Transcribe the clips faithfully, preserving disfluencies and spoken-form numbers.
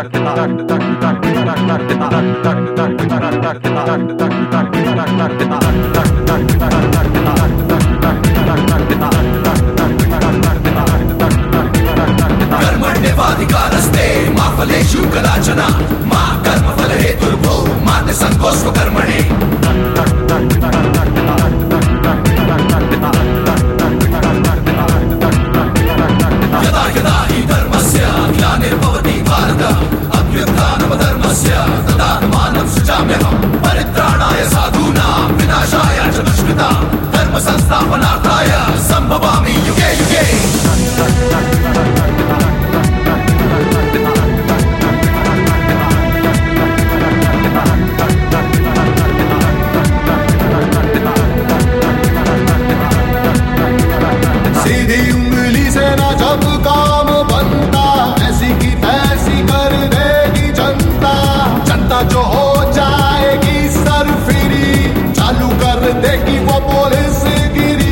कर्मण्येवाधिकारस्ते मा फलेषु कदाचन मा कर्मफल हेतुर्भो मा ते संकोष्व कर्मणि। यदा यदा हि धर्मस्य ग्लानिर्भवति भारत अभ्युत्थानमधर्मस्य तदात्मानं सृजाम्यहम्। परित्राणाय साधूनां विनाशाय च दुष्कृतां धर्म संस्थापनार्थाय संभवामि युगे युगे। सीधी उंगली से ना जब काम बनता ऐसी की तैसी कर देगी जनता। जनता जो हो जाएगी सरफिरी चालू कर देगी वो पुलिस गिरी।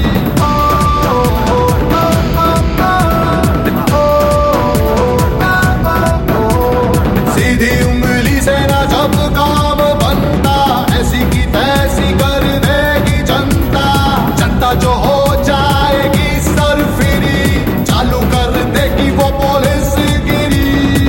सीधी उंगली से ना जब काम बनता ऐसी की तैसी कर देगी जनता। जनता जो हो जाएगी सरफिरी चालू कर देगी वो पुलिस गिरी।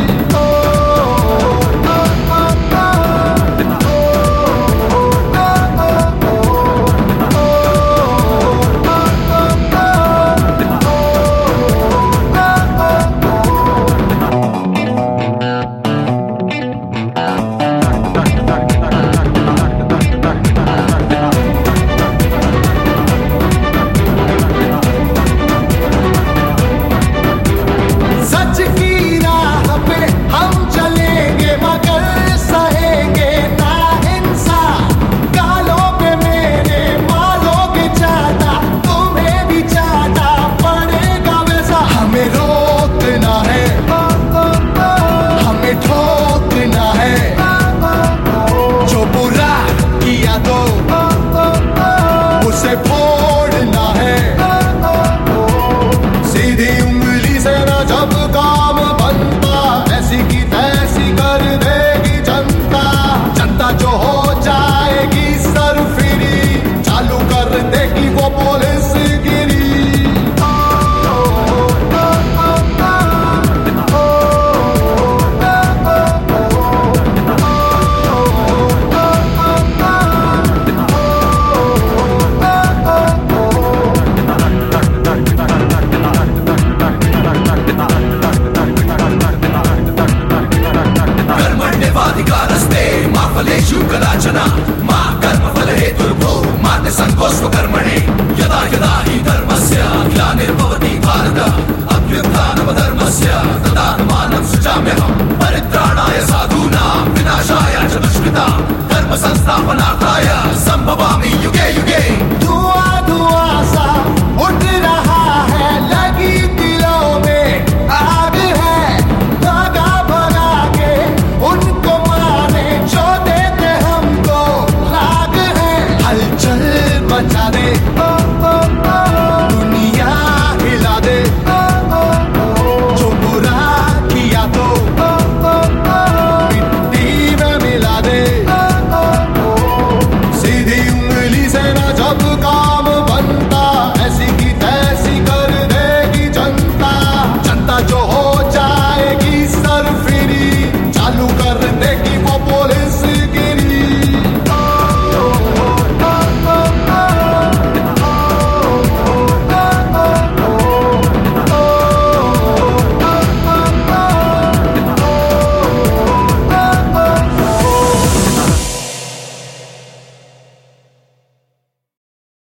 सच की राह पे हम चलेंगे मगर सहेंगे ना इंसाफ। गालों पे मेरे मारोगे चाटा तुम्हें भी चाटा पड़ेगा वैसा। हमें रोकना है हमें ठोकना है जो बुरा किया तो उसे फोड़ना है। सीधी उंगली से ना जब काम बनता ऐसी की तैसी कर देगी जनता। जनता जो हो जाएगी सरफिरी चालू कर देगी वो पुलिस गिरी। कर्मण्येवाधिकारस्ते मा फलेषु कदाचन मा कर्मफल हेतुर्भो मा ते संकोष्व कर्मणि। यदा यदा हि धर्मस्य ग्लानिर्भवति भारत अभ्युत्थानमधर्मस्य तदात्मानं सृजाम्यहम्। परित्राणाय साधूनां विनाशाय च दुष्कृतां धर्म संस्थापनार्थाय